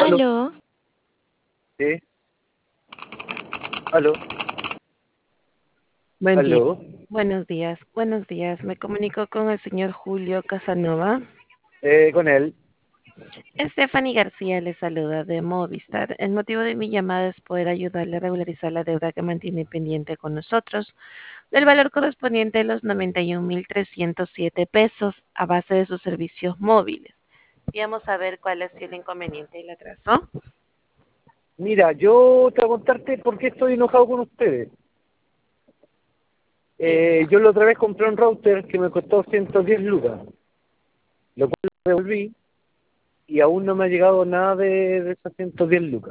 Aló, Aló, sí, aló, buen día. aló. Buenos días, buenos días. Me comunico con el señor Julio Casanova. Con él. Stephanie García le saluda de Movistar. El motivo de mi llamada es poder ayudarle a regularizar la deuda que mantiene pendiente con nosotros, del valor correspondiente a los 91.307 pesos a base de sus servicios móviles. Queríamos saber cuál ha sido el inconveniente y el atraso. Mira, yo te voy a contarte por qué estoy enojado con ustedes. Yo la otra vez compré un router que me costó 110 lucas, lo cual lo devolví y aún no me ha llegado nada de esas 110 lucas.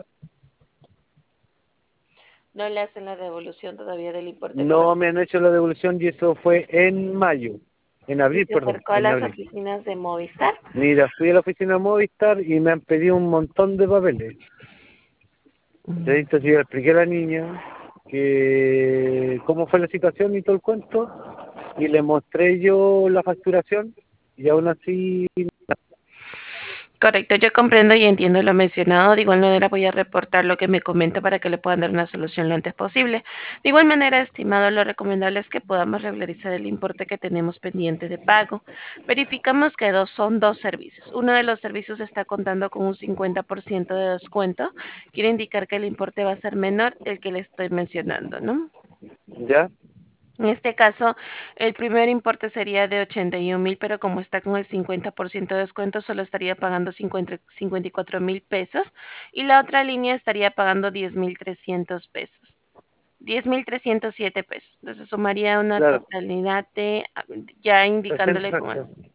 No le hacen la devolución todavía del importe No me han correspondiente. hecho la devolución y eso fue en mayo, en ¿Y abril, se perdón, acercó a en las abril. oficinas de Movistar? Mira, fui a la oficina Movistar y me han pedido un montón de papeles. Mm. Entonces yo le expliqué a la niña que cómo fue la situación y todo el cuento, y le mostré yo la facturación, y aún así, Correcto, yo comprendo y entiendo lo mencionado. De igual manera voy a reportar lo que me comenta para que le puedan dar una solución lo antes posible. De igual manera, estimado, lo recomendable es que podamos regularizar el importe que tenemos pendiente de pago. Verificamos que son dos servicios. Uno de los servicios está contando con un 50% de descuento. Quiere indicar que el importe va a ser menor el que le estoy mencionando, ¿no? ya, En este caso, el primer importe sería de 81.000, pero como está con el 50% de descuento, solo estaría pagando 54.000 pesos. Y la otra línea estaría pagando 10.300 pesos. 10.307 pesos. Entonces sumaría una claro, totalidad de, ya indicándole 60,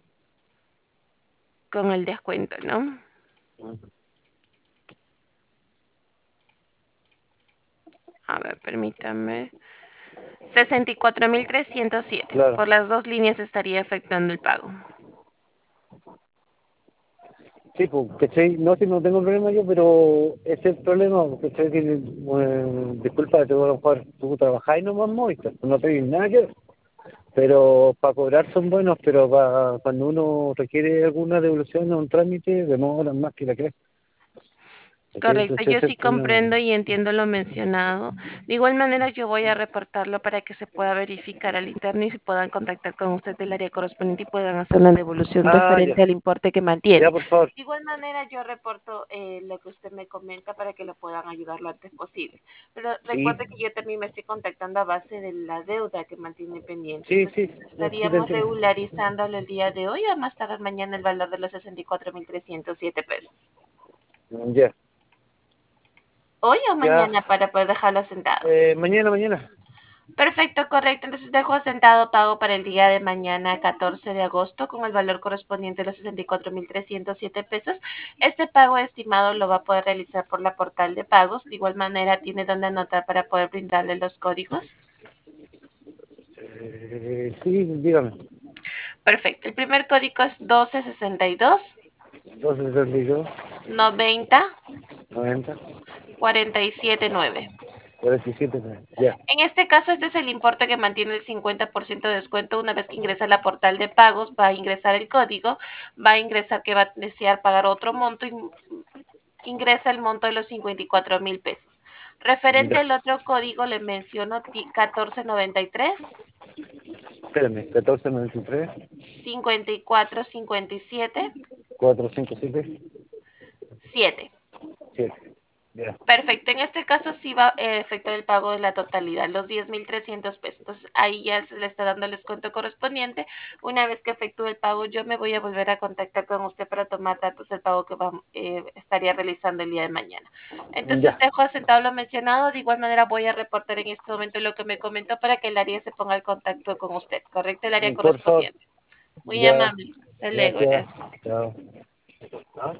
con el descuento, ¿no? A ver, permítame. 64.307. claro. Por las dos líneas estaría afectando el pago. Sí, pues, ¿cachai? No, si no tengo problema yo, pero ese es el problema, ¿cachai? Que, disculpa, tú, a lo mejor tú trabajáis nomás Movistar, no pedís nada que ver, pero para cobrar son buenos, pero cuando uno requiere alguna devolución o un trámite, demoran más que la que es. ¿Cachai? Correcto, Entonces yo ese es sí el problema. comprendo y entiendo lo mencionado. De igual manera, yo voy a reportarlo para que se pueda verificar al interno y se puedan contactar con usted del área correspondiente y puedan hacer una devolución Ah, ya, referente al importe que ya, mantiene. por favor. De igual manera, yo reporto lo que usted me comenta para que lo puedan ayudar lo antes posible. Pero Sí, recuerde que yo también me estoy contactando a base de la deuda que mantiene pendiente. sí, Entonces, sí, sí te estaríamos entiendo. regularizándolo el día de hoy o más tarde mañana el valor de los 64.307 pesos. Ya, ¿Hoy o ya, mañana para poder dejarlo sentado? mañana. Perfecto, correcto. Entonces dejo asentado pago para el día de mañana, 14 de agosto, con el valor correspondiente a los 64.307 pesos. Este pago estimado lo va a poder realizar por la portal de pagos. De igual manera, tiene donde anotar para poder brindarle los códigos. Sí, dígame. Perfecto. El primer código es 1262 262, 90 90, 479. 47, ya. En este caso, este es el importe que mantiene el 50% de descuento. Una vez que ingresa a la portal de pagos, va a ingresar el código, va a ingresar que va a desear pagar otro monto y ingresa el monto de los 54.000 pesos. Referente Ya. al otro código, le menciono 1493 Espérame, 1493, 5457 457, 7. 7. Ya. Perfecto, en este caso sí va a efectuar el pago de la totalidad, los 10.300 pesos. Entonces ahí ya se le está dando el descuento correspondiente. Una vez que efectúe el pago, yo me voy a volver a contactar con usted para tomar datos del pago que estaría realizando el día de mañana. Entonces Ya. dejo asentado lo mencionado. De igual manera voy a reportar en este momento lo que me comentó para que el área se ponga en contacto con usted, ¿correcto? El área Por favor. correspondiente. Muy Ya. amable. Hasta luego, Gracias. gracias. Chao. ¿Ah?